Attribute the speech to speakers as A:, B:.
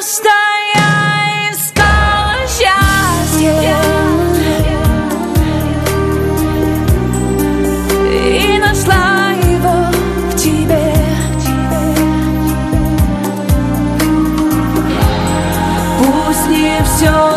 A: Просто я искала счастье и нашла его в тебе. Пусть не все